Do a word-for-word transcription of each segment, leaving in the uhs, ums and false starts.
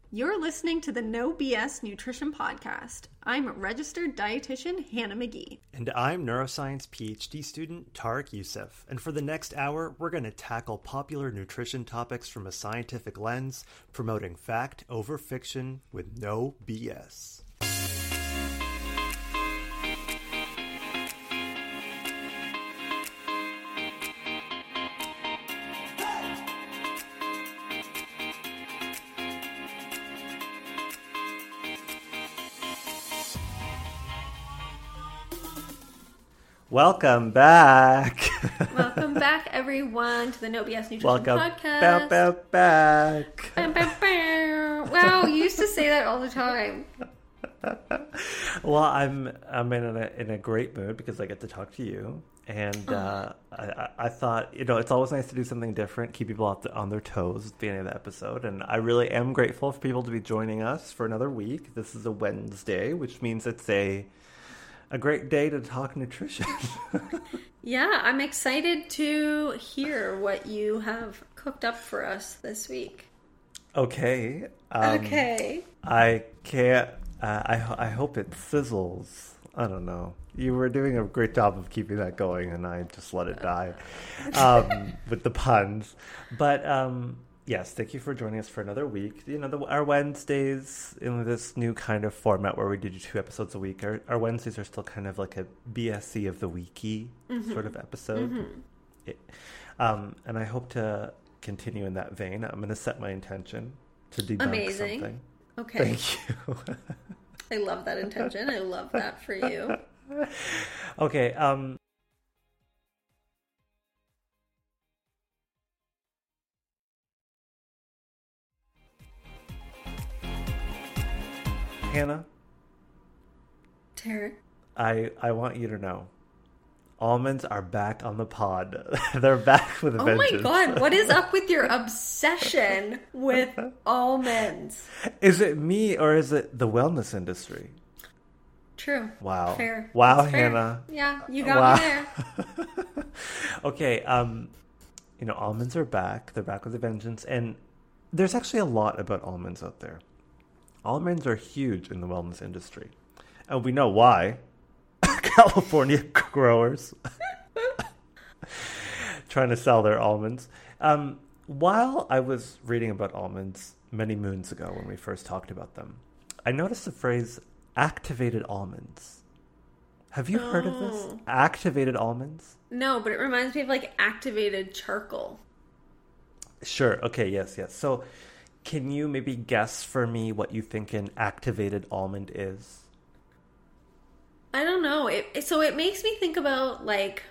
You're listening to the No B S Nutrition Podcast. I'm registered dietitian Hannah McGee. And I'm neuroscience PhD student Tarek Youssef. And for the next hour, we're going to tackle popular nutrition topics from a scientific lens, promoting fact over fiction with no B S. Welcome back. Welcome back, everyone, to the No B S Nutrition Welcome Podcast. Bow, bow, back. Bow, bow, bow. Wow, you used to say that all the time. Well, I'm I'm in a in a great mood because I get to talk to you, and uh, I, I thought, you know, it's always nice to do something different, keep people off the, on their toes at the beginning of the episode, and I really am grateful for people to be joining us for another week. This is a Wednesday, which means it's a a great day to talk nutrition. Yeah, I'm excited to hear what you have cooked up for us this week. Okay. Um, okay. I can't. Uh, I I hope it sizzles. I don't know. You were doing a great job of keeping that going, and I just let it die um, with the puns. But um, yes, thank you for joining us for another week. You know, the, our Wednesdays in this new kind of format where we do two episodes a week, our, our Wednesdays are still kind of like a B S C of the weeky mm-hmm. sort of episode. Mm-hmm. It, um, and I hope to continue in that vein. I'm going to set my intention to debunk Amazing. something. Okay. Thank you. I love that intention. I love that for you. Okay. Um, Hannah, Tarek, I, I want you to know, almonds are back on the pod. They're back with a oh vengeance. my god, what is up with your obsession with almonds? Is it me or is it the wellness industry? True. Wow. Fair. Wow, That's fair. Hannah. Yeah, you got wow. me there. Okay, um, you know, almonds are back. They're back with a vengeance. And there's actually a lot about almonds out there. Almonds are huge in the wellness industry. And we know why. California growers trying to sell their almonds. Um, while I was reading about almonds many moons ago when we first talked about them, I noticed the phrase activated almonds. Have you oh. heard of this? Activated almonds? No, but it reminds me of like activated charcoal. Sure. Okay. Yes. Yes. So can you maybe guess for me what you think an activated almond is? I don't know. It, so it makes me think about like,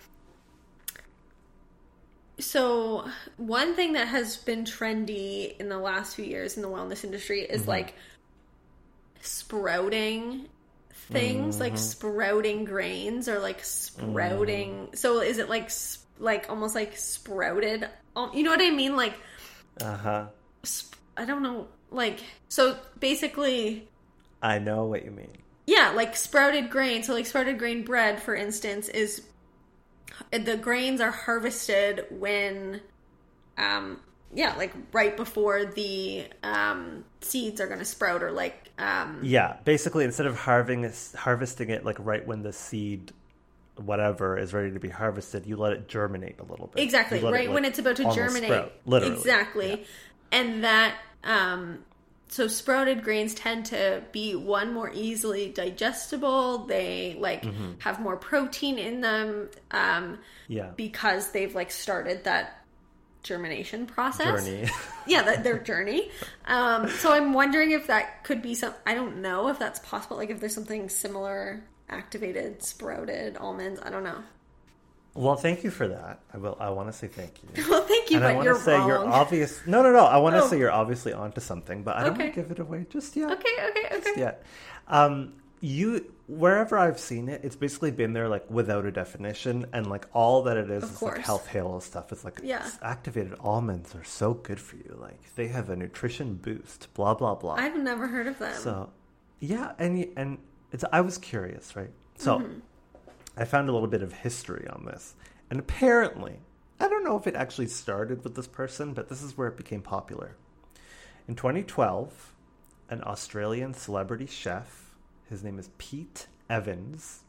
so one thing that has been trendy in the last few years in the wellness industry is mm-hmm. like sprouting things, mm-hmm. like sprouting grains or like sprouting. Mm-hmm. So is it like, like almost like sprouted? You know what I mean? Like, uh-huh. Sp- I don't know. Like, so basically. I know what you mean. Yeah, like sprouted grain. So like sprouted grain bread, for instance, is the grains are harvested when, um, yeah, like right before the um, seeds are going to sprout or like... Um, yeah, basically instead of harvesting, harvesting it like right when the seed, whatever, is ready to be harvested, you let it germinate a little bit. Exactly, right it, like, when it's about to germinate. Sprout, literally. Exactly. Yeah. And that... Um, So sprouted grains tend to be, one, more easily digestible. They like mm-hmm. have more protein in them um, yeah. because they've like started that germination process. Journey. yeah, that, their journey. Um, so I'm wondering if that could be some, I don't know if that's possible. Like if there's something similar, activated, sprouted almonds. I don't know. Well, thank you for that. I will. I want to say thank you. Well, thank you, and but I want you're to say wrong. You're obvious. No, no, no. I want to oh. say you're obviously onto something, but I don't okay. want to give it away just yet. Okay, okay, okay. Just yet. Um, you wherever I've seen it, it's basically been there like without a definition, and like all that it is of is course. like health halo stuff. It's like yeah. activated almonds are so good for you. Like they have a nutrition boost. Blah blah blah. I've never heard of them. So, yeah, and and it's. I was curious, right? So, mm-hmm. I found a little bit of history on this, and apparently, I don't know if it actually started with this person, but this is where it became popular. In twenty twelve, an Australian celebrity chef. His name is Pete Evans.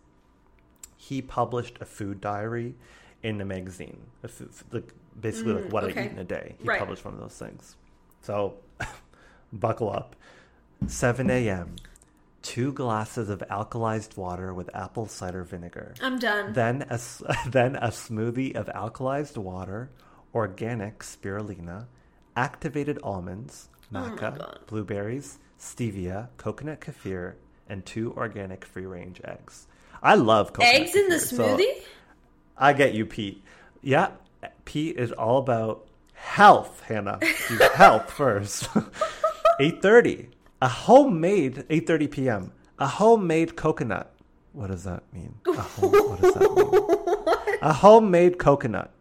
He published a food diary in a magazine, a food, like basically mm, like what okay. I eat in a day. He right. published one of those things. So buckle up. seven a.m. Two glasses of alkalized water with apple cider vinegar. I'm done. Then a, then a smoothie of alkalized water, organic spirulina, activated almonds, maca, oh blueberries, stevia, coconut kefir, and two organic free-range eggs. I love coconut eggs kefir, in the smoothie? So I get you, Pete. Yeah, Pete is all about health, Hannah. Health first. eight thirty. A homemade, eight thirty p.m., a homemade coconut. What does that mean? A home, what does that mean? A homemade coconut.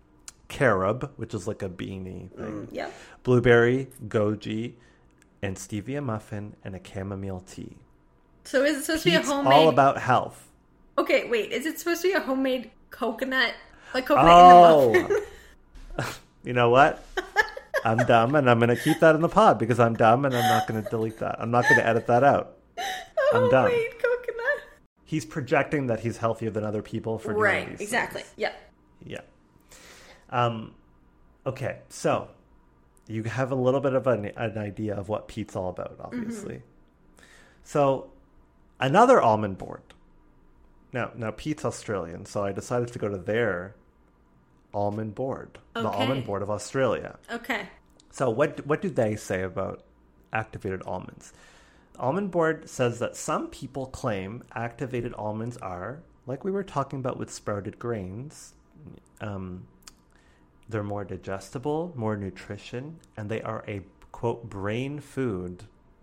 Carob, which is like a beanie thing. Mm, yeah. Blueberry, goji, and stevia muffin, and a chamomile tea. So is it supposed Pete's to be a homemade... all about health. Okay, wait. Is it supposed to be a homemade coconut? Like coconut oh. in the muffin? You know what? I'm dumb, and I'm going to keep that in the pod because I'm dumb, and I'm not going to delete that. I'm not going to edit that out. I'm dumb. Homemade coconut. He's projecting that he's healthier than other people for doing right, these exactly. things. Yeah. Yeah. Um. Okay, so you have a little bit of an, an idea of what Pete's all about, obviously. Mm-hmm. So another almond board. Now, now Pete's Australian, so I decided to go to their almond board, okay. the almond board of Australia. Okay. So what what do they say about activated almonds? The almond board says that some people claim activated almonds are, like we were talking about with sprouted grains, um, they're more digestible, more nutrition, and they are a, quote, brain food.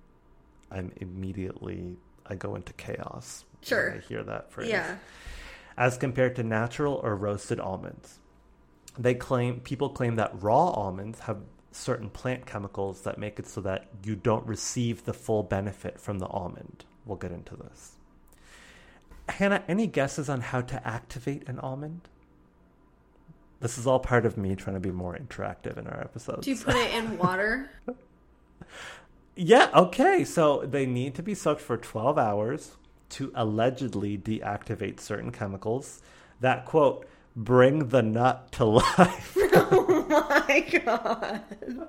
I'm immediately, I go into chaos sure. when I hear that phrase. Yeah. As compared to natural or roasted almonds. They claim, people claim that raw almonds have certain plant chemicals that make it so that you don't receive the full benefit from the almond. We'll get into this. Hannah, any guesses on how to activate an almond? This is all part of me trying to be more interactive in our episodes. Do you put it in water? Yeah, okay. So they need to be soaked for twelve hours to allegedly deactivate certain chemicals that, quote, bring the nut to life. Oh my god.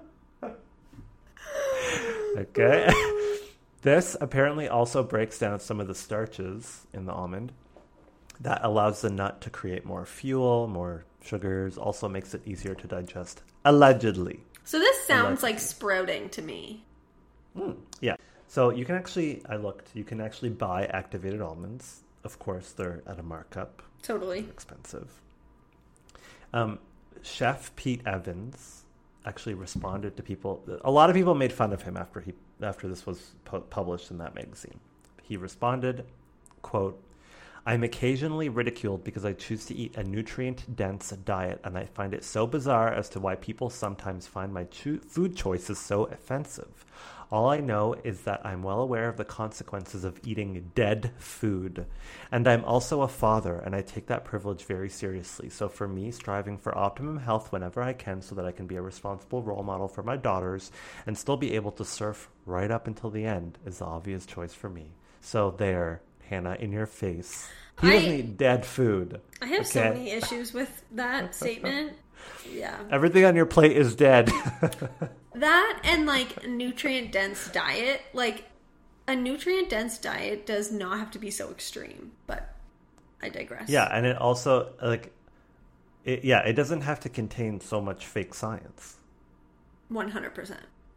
Okay. This apparently also breaks down some of the starches in the almond. That allows the nut to create more fuel, more sugars, also makes it easier to digest, allegedly. So this sounds allegedly. like sprouting to me. Mm, yeah. So you can actually, I looked, you can actually buy activated almonds. Of course, they're at a markup. Totally. They're expensive. Um, Chef Pete Evans actually responded to people. A lot of people made fun of him after he after this was pu- published in that magazine. He responded, quote, I'm occasionally ridiculed because I choose to eat a nutrient-dense diet, and I find it so bizarre as to why people sometimes find my cho- food choices so offensive. All I know is that I'm well aware of the consequences of eating dead food. And I'm also a father, and I take that privilege very seriously. So for me, striving for optimum health whenever I can so that I can be a responsible role model for my daughters and still be able to surf right up until the end is the obvious choice for me. So there, Hannah, in your face. He doesn't I, eat dead food. I have okay? so many issues with that statement. Yeah. Everything on your plate is dead. That and like nutrient dense diet, like a nutrient dense diet does not have to be so extreme, but I digress. Yeah, and it also like it, yeah, it doesn't have to contain so much fake science. one hundred percent.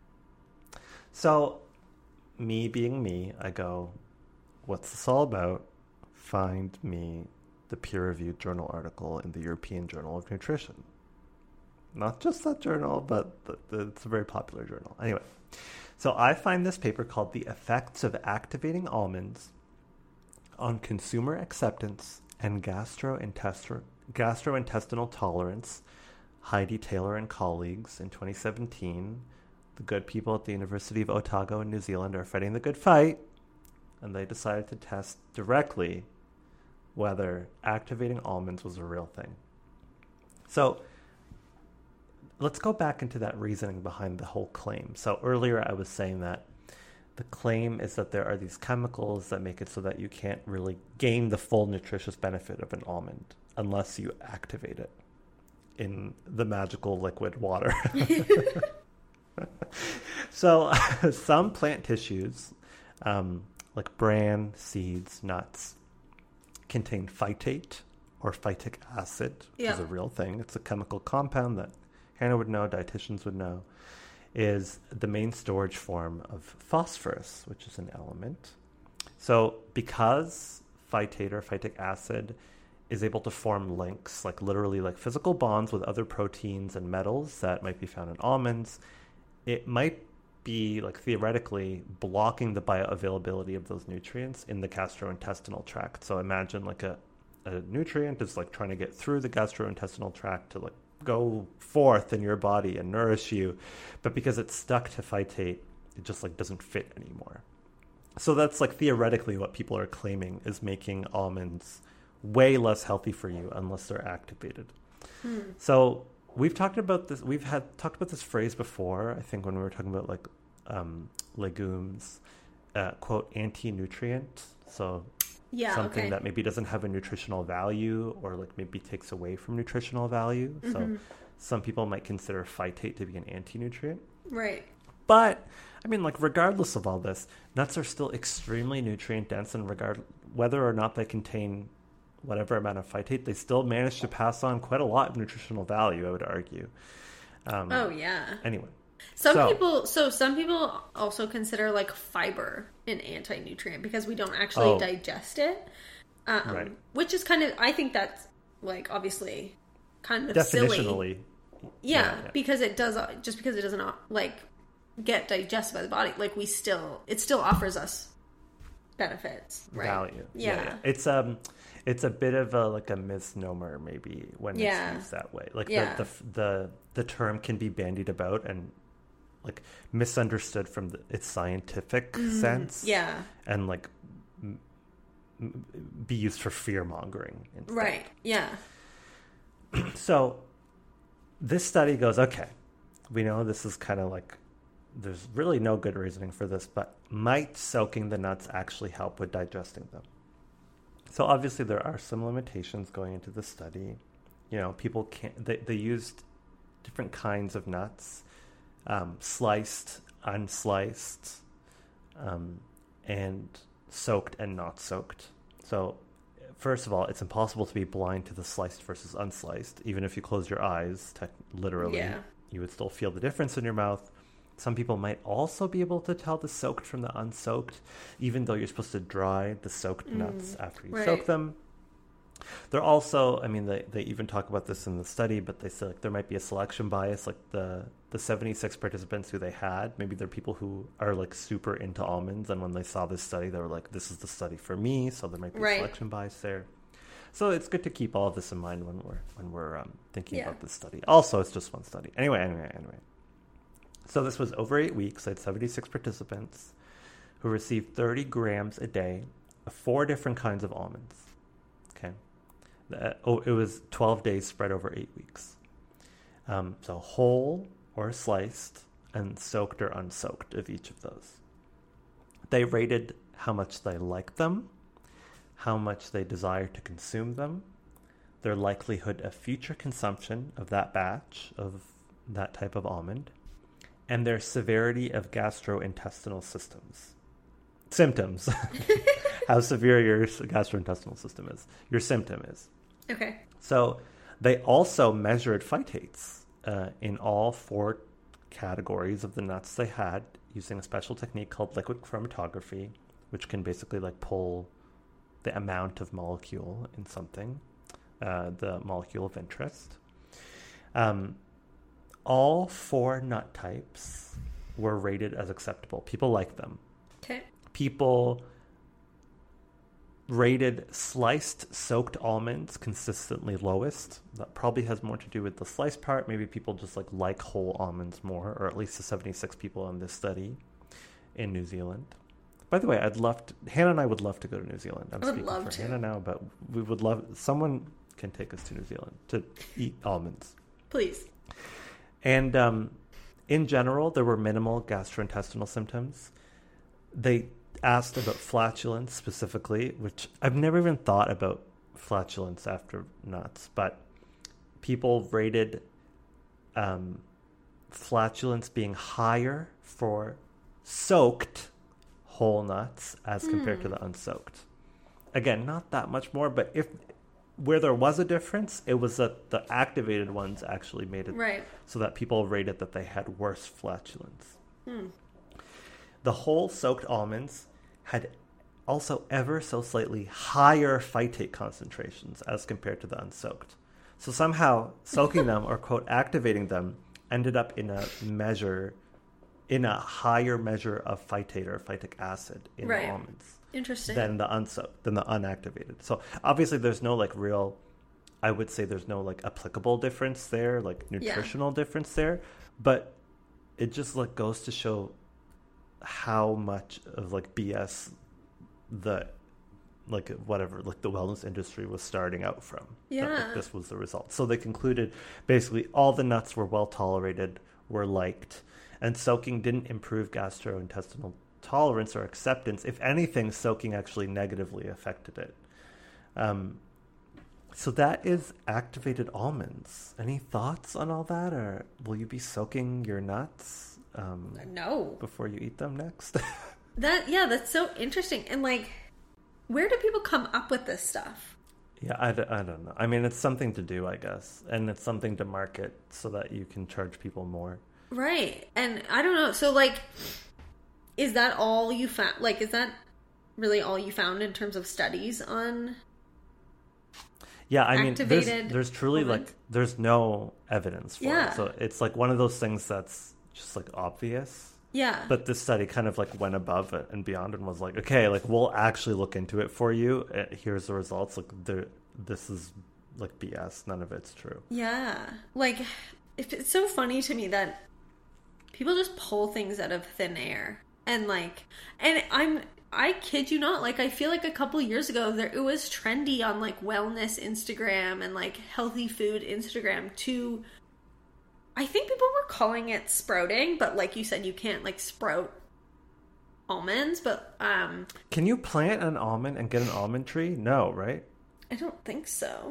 So me being me, I go, what's this all about? Find me the peer-reviewed journal article in the European Journal of Nutrition. Not just that journal, but the, the, it's a very popular journal. Anyway, so I find this paper called The Effects of Activating Almonds on Consumer Acceptance and Gastrointestinal, Gastrointestinal Tolerance, Heidi Taylor and colleagues in twenty seventeen. The good people at the University of Otago in New Zealand are fighting the good fight, and they decided to test directly whether activating almonds was a real thing. So let's go back into that reasoning behind the whole claim. So earlier I was saying that the claim is that there are these chemicals that make it so that you can't really gain the full nutritious benefit of an almond unless you activate it in the magical liquid water. So some plant tissues, um, like bran, seeds, nuts, contain phytate or phytic acid, which yeah. is a real thing. It's a chemical compound that Hannah would know, dietitians would know, is the main storage form of phosphorus, which is an element. So because phytate or phytic acid is able to form links, like literally like physical bonds with other proteins and metals that might be found in almonds, it might be like theoretically blocking the bioavailability of those nutrients in the gastrointestinal tract. So imagine like a, a nutrient is like trying to get through the gastrointestinal tract to like go forth in your body and nourish you, but because it's stuck to phytate, it just like doesn't fit anymore. So that's like theoretically what people are claiming is making almonds way less healthy for you unless they're activated. Hmm. So we've talked about this. We've had talked about this phrase before. I think when we were talking about like um, legumes, uh, quote anti-nutrient. So yeah, something okay. that maybe doesn't have a nutritional value, or like maybe takes away from nutritional value. Mm-hmm. So some people might consider phytate to be an anti-nutrient. Right. But I mean, like regardless of all this, nuts are still extremely nutrient dense, and regard whether or not they contain whatever amount of phytate, they still manage to pass on quite a lot of nutritional value, I would argue. Um, oh, yeah. Anyway. Some so, people, so some people also consider like fiber an anti-nutrient because we don't actually oh, digest it. Um, right. Which is kind of, I think that's like obviously kind of definitionally. silly. Yeah, yeah, yeah, because it does, just because it doesn't like get digested by the body, like we still, it still offers us benefits, right? Value. Yeah. yeah, yeah. It's, um, It's a bit of a like a misnomer maybe when yeah. it's used that way. Like yeah. the, the the the term can be bandied about and like misunderstood from the, its scientific mm, sense. Yeah. And like m- m- be used for fear mongering. Right. Yeah. So this study goes, okay, we know this is kind of like there's really no good reasoning for this, but might soaking the nuts actually help with digesting them? So obviously there are some limitations going into the study. You know, people can't, they, they used different kinds of nuts, um, sliced, unsliced, um, and soaked and not soaked. So first of all, it's impossible to be blind to the sliced versus unsliced. Even if you close your eyes, te- literally, yeah. you would still feel the difference in your mouth. Some people might also be able to tell the soaked from the unsoaked, even though you're supposed to dry the soaked mm, nuts after you right. soak them. They're also, I mean, they, they even talk about this in the study, but they say like there might be a selection bias, like the, the seventy-six participants who they had. Maybe they're people who are like super into almonds, and when they saw this study, they were like, this is the study for me, so there might be right. a selection bias there. So it's good to keep all of this in mind when we're when we're um, thinking yeah. about this study. Also, it's just one study. Anyway, anyway, anyway. So this was over eight weeks. They had seventy-six participants who received thirty grams a day of four different kinds of almonds. Okay. The, oh, it was twelve days spread over eight weeks. Um, so whole or sliced and soaked or unsoaked of each of those. They rated how much they liked them, how much they desired to consume them, their likelihood of future consumption of that batch of that type of almond, and their severity of gastrointestinal systems. Symptoms. How severe your gastrointestinal system is. Your symptom is. Okay. So they also measured phytates uh, in all four categories of the nuts they had using a special technique called liquid chromatography, which can basically like pull the amount of molecule in something, uh, the molecule of interest. Um, all four nut types were rated as acceptable. People like them. Okay. People rated sliced soaked almonds consistently lowest. That probably has more to do with the sliced part. Maybe people just like like whole almonds more, or at least the seventy-six people in this study in New Zealand. By the way, I'd love to, Hannah and I would love to go to New Zealand. I'm I would speaking love for to. Hannah now, but we would love, someone can take us to New Zealand to eat almonds. Please. And um, in general, there were minimal gastrointestinal symptoms. they asked about flatulence specifically, which I've never even thought about flatulence after nuts, but people rated um, flatulence being higher for soaked whole nuts as compared mm. to the unsoaked. Again, not that much more, but if where there was a difference, it was that the activated ones actually made it right. so that people rated that they had worse flatulence. Hmm. The whole soaked almonds had also ever so slightly higher phytate concentrations as compared to the unsoaked. So somehow soaking them or, quote, activating them ended up in a measure, in a higher measure of phytate or phytic acid in right. the almonds. Interesting. Than the unsoaked, than the unactivated. So obviously there's no like real, I would say there's no like applicable difference there, like nutritional yeah. difference there, but it just like goes to show how much of like B S the like whatever like the wellness industry was starting out from. Yeah. That, like, this was the result. So they concluded basically all the nuts were well tolerated, were liked, and soaking didn't improve gastrointestinal tolerance or acceptance. If anything, soaking actually negatively affected it. Um, so that is activated almonds. Any thoughts on all that, or will you be soaking your nuts? Um, no. Before you eat them next. that yeah, that's so interesting. And like, where do people come up with this stuff? Yeah, I, d- I don't know. I mean, it's something to do, I guess, and it's something to market so that you can charge people more. Right, and I don't know. So like. Is that all you found? Like, is that really all you found in terms of studies on? Yeah, I mean, there's, there's truly women? like, there's no evidence for yeah. it. So it's like one of those things that's just like obvious. Yeah. But this study kind of like went above it and beyond and was like, okay, like we'll actually look into it for you. Here's the results. Like, there, this is like B S. None of it's true. Yeah. Like, if it's so funny to me that people just pull things out of thin air. And like, and I'm, I kid you not, like I feel like a couple years ago there it was trendy on like wellness Instagram and like healthy food Instagram to, I think people were calling it sprouting, but like you said, you can't like sprout almonds, but um. Can you plant an almond and get an almond tree? No, right? I don't think so.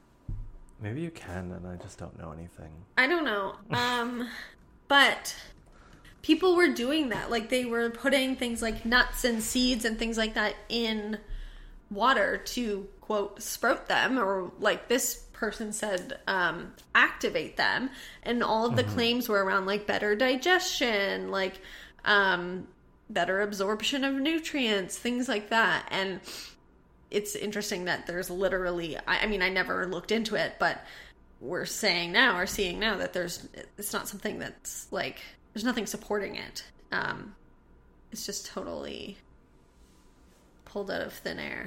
Maybe you can, and I just don't know anything. I don't know. Um, but. People were doing that. Like, they were putting things like nuts and seeds and things like that in water to, quote, sprout them. Or, like, this person said, um, activate them. And all of the mm-hmm. claims were around, like, better digestion, like, um, better absorption of nutrients, things like that. And it's interesting that there's literally... I, I mean, I never looked into it, but we're saying now, or seeing now, that there's... It's not something that's, like... There's nothing supporting it. Um, it's just totally pulled out of thin air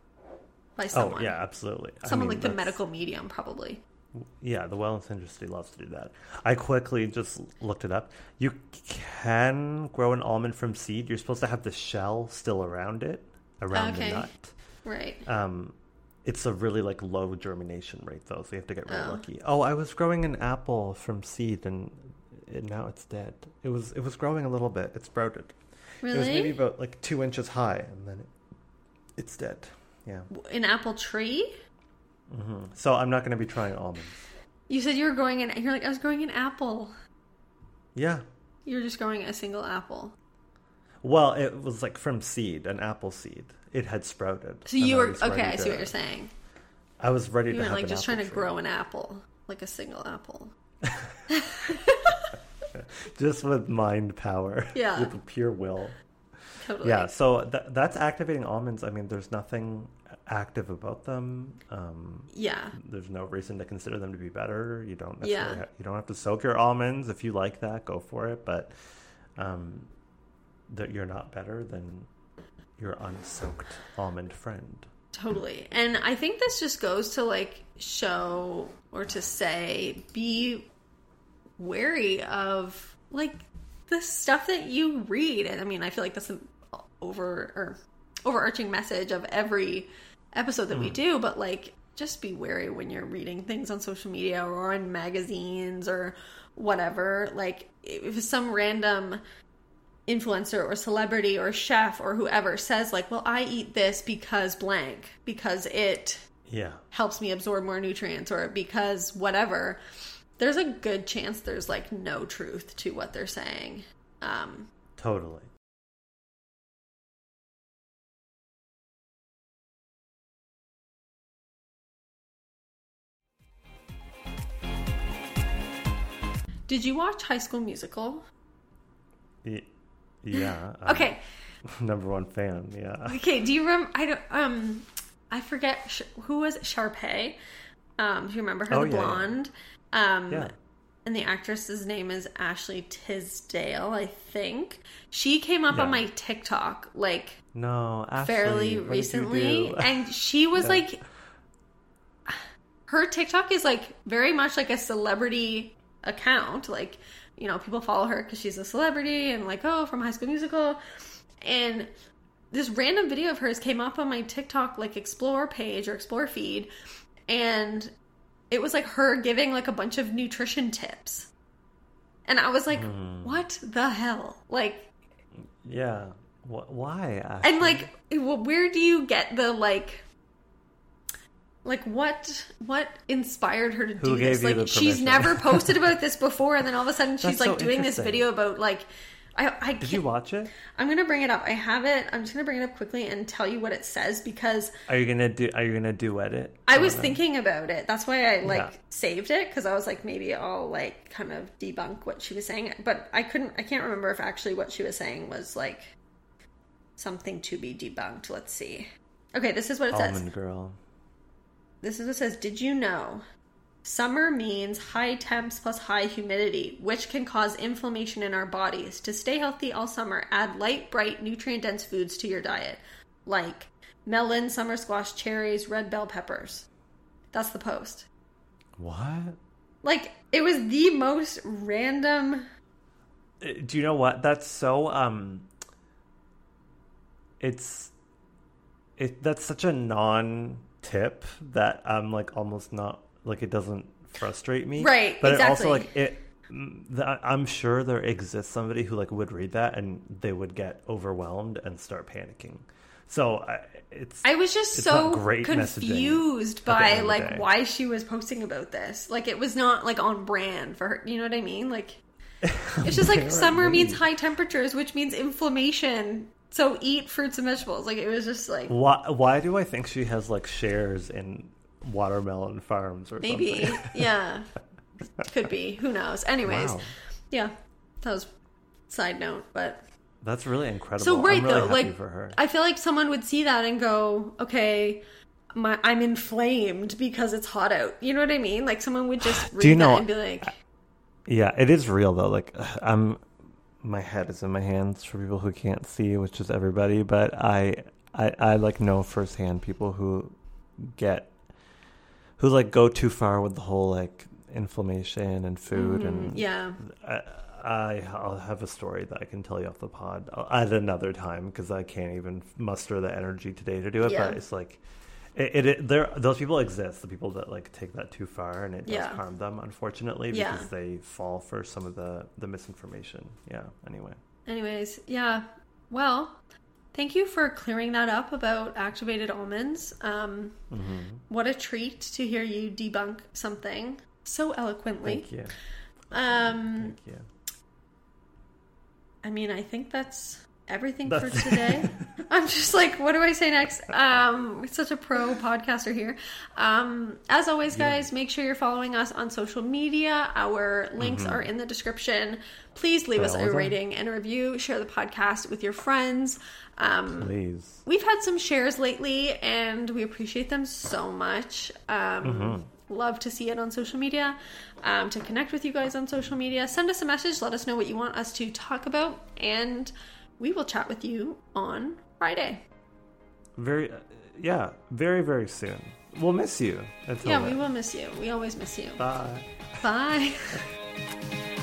by someone. Oh, yeah, absolutely. Someone I mean, like the medical medium, probably. Yeah, the wellness industry loves to do that. I quickly just looked it up. You can grow an almond from seed. You're supposed to have the shell still around it, around okay. the nut. Right. Um, it's a really like low germination rate, though, so you have to get really oh. lucky. Oh, I was growing an apple from seed, and... It, now it's dead. It was it was growing a little bit. It sprouted. Really? It was maybe about like two inches high, and then it, it's dead. Yeah. An apple tree? Mm-hmm. So I'm not going to be trying almonds. You said you were growing an... You're like, I was growing an apple. Yeah. You're just growing a single apple. Well, it was like from seed, an apple seed. It had sprouted. So you were... Okay, I to, see what you're saying. I was ready you to were have like an just apple trying to tree. grow an apple. Like a single apple. Just with mind power. Yeah. With pure will. Totally. Yeah, so th- that's activating almonds. I mean, there's nothing active about them. Um, yeah. There's no reason to consider them to be better. You don't necessarily yeah. ha- you don't have to soak your almonds. If you like that, go for it. But um, that you're not better than your unsoaked almond friend. Totally. And I think this just goes to like show or to say, be wary of like the stuff that you read. And I mean, I feel like that's an over or overarching message of every episode that mm. we do, but like just be wary when you're reading things on social media or in magazines or whatever. Like if some random influencer or celebrity or chef or whoever says like, well, I eat this because blank, because it yeah. helps me absorb more nutrients, or because whatever, there's a good chance there's like no truth to what they're saying. Um, totally. Did you watch High School Musical? Y- yeah. Okay. I'm number one fan. Yeah. Okay. Do you remember? I don't. Um, I forget who was it? Sharpay. Um, do you remember her, oh, the yeah, blonde? Yeah. Um, yeah. And the actress's name is Ashley Tisdale, I think. She came up yeah. on my TikTok like no Ashley, fairly what recently, and she was yeah. like, her TikTok is like very much like a celebrity account. Like, you know, people follow her because she's a celebrity and like, oh, from High School Musical. And this random video of hers came up on my TikTok like explore page or explore feed, and it was like her giving like a bunch of nutrition tips. And I was like, mm. what the hell? Like, yeah. Wh- why? Ashley? And like, where do you get the like, like what, what inspired her to Who do this? Like, she's never posted about this before. And then all of a sudden she's like so doing this video about like, I, I Did you watch it? I'm gonna bring it up. I have it. I'm just gonna bring it up quickly and tell you what it says, because are you gonna do? Are you gonna duet it? I was thinking about it. That's why I like yeah. saved it, because I was like, maybe I'll like kind of debunk what she was saying. But I couldn't. I can't remember if actually what she was saying was like something to be debunked. Let's see. Okay, this is what it says. Almond Girl. This is what it says. Did you know? Summer means high temps plus high humidity, which can cause inflammation in our bodies. To stay healthy all summer, add light, bright, nutrient-dense foods to your diet, like melon, summer squash, cherries, red bell peppers. That's the post. What? Like, it was the most random... Do you know what? That's so, um... It's... It, that's such a non-tip that I'm, like, almost not... Like, it doesn't frustrate me. Right, but exactly. But also, like, it... The, I'm sure there exists somebody who, like, would read that and they would get overwhelmed and start panicking. So, I, it's... I was just it's so great confused by, like, why she was posting about this. Like, it was not, like, on brand for her. You know what I mean? Like, it's just, like, summer means high temperatures, which means inflammation. So, eat fruits and vegetables. Like, it was just, like... Why, why do I think she has, like, shares in... watermelon farms or maybe something. Yeah, could be, who knows. Anyways, wow. Yeah, that was side note, but that's really incredible. So right, I'm really though, happy like for her. I feel like someone would see that and go, okay, my, I'm inflamed because it's hot out, you know what I mean? Like, someone would just read Do you know, that and be like, yeah, it is real though. Like, I'm my head is in my hands for people who can't see, which is everybody, but I I, I like know firsthand people who get who like go too far with the whole like inflammation and food. Mm, and yeah. I, I, I'll have a story that I can tell you off the pod at another time because I can't even muster the energy today to do it. Yeah. But it's like, it, it, it there those people exist, the people that like take that too far, and it does yeah. harm them, unfortunately, because yeah. they fall for some of the, the misinformation. Yeah. Anyway. Anyways, yeah. Well, thank you for clearing that up about activated almonds. Um, mm-hmm. What a treat to hear you debunk something so eloquently. Thank you. Um, Thank you. I mean, I think that's everything that's... for today. I'm just like, what do I say next? Um, we're such a pro podcaster here. Um, as always, guys, yeah. make sure you're following us on social media. Our links mm-hmm. are in the description. Please leave us a rating and a review. Share the podcast with your friends. Um, Please. We've had some shares lately, and we appreciate them so much. Um, mm-hmm. Love to see it on social media, um, to connect with you guys on social media. Send us a message. Let us know what you want us to talk about, and we will chat with you on Friday. Very, uh, yeah, very, very soon. We'll miss you. Until yeah, then. we will miss you. We always miss you. Bye. Bye.